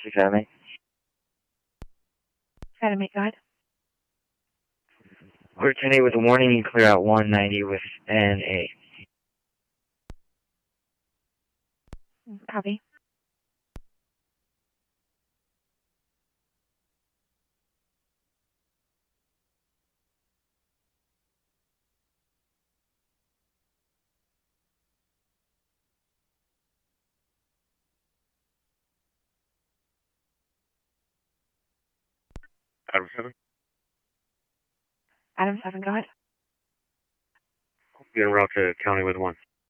6 Adam 8. Adam 8, go ahead. Clear 10-8 with a warning and clear out 190 with NA. Copy. Adam 7. Adam 7, go ahead. Be en route to County with 1.